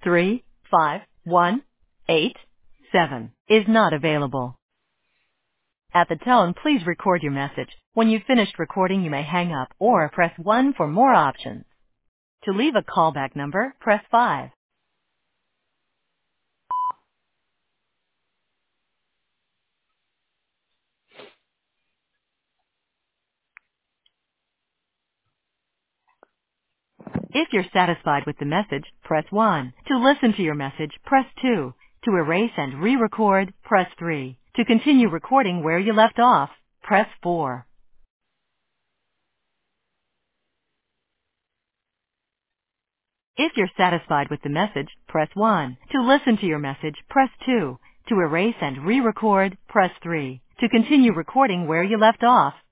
35187 is not available. At the tone, please record your message. When you've finished recording, you may hang up or press 1 for more options. To leave a callback number, press 5. If you're satisfied with the message, press 1. To listen to your message, press 2. To erase and re-record, press 3. To continue recording where you left off, press 4. If you're satisfied with the message, press 1. To listen to your message, press 2. To erase and re-record, press 3. To continue recording where you left off,